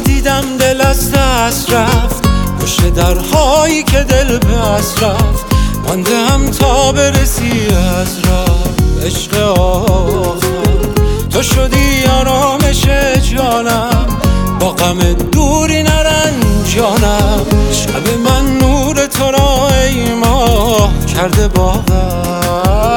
دیدم دل از دست رفت، پشت درهایی که دل بست رفت، ماندم تا برسی از راه عشق آخر. تو شدی آرامش جانم، با غم دوری نرنجانم. شب من نور تو را ای ماه کرده باور.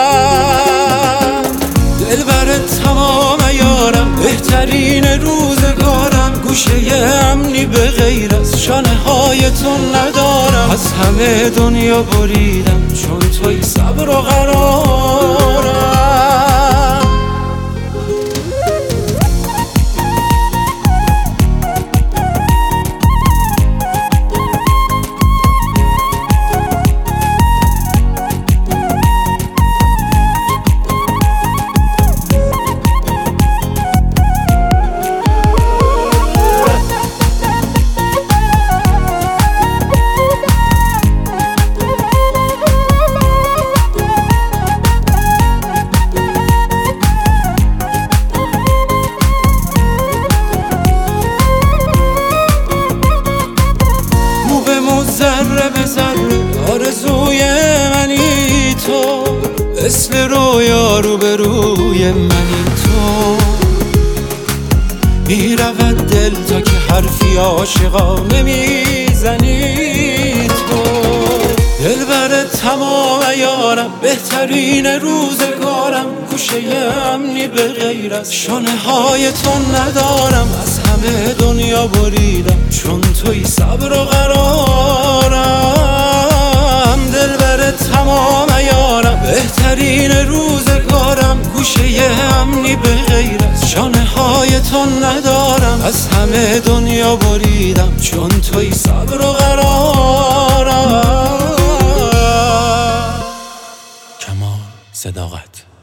دلبر تمام یارم، بهترین روزگارم، گوشه امنی به غیر از شانه های تو ندارم. از همه دنیا بریدم چون توی صبر و قرارم. ذره به ذره آرزوی منی تو، مثل رویا رو به روی منی تو. میرود دل تا که حرفی عاشقانه میزنی تو. دلبر تمام یارم، بهترین روزگارم، گوشه امنی به غیر از شانه های تو ندارم. از همه دنیا بریدم چون توی صبر و قرارم. دلبر تمام یارم، بهترین روزگارم، گوشه امنی به غیر از شانه های تو ندارم. از همه دنیا بریدم چون توی صبر و قرارم. کمال صداقت.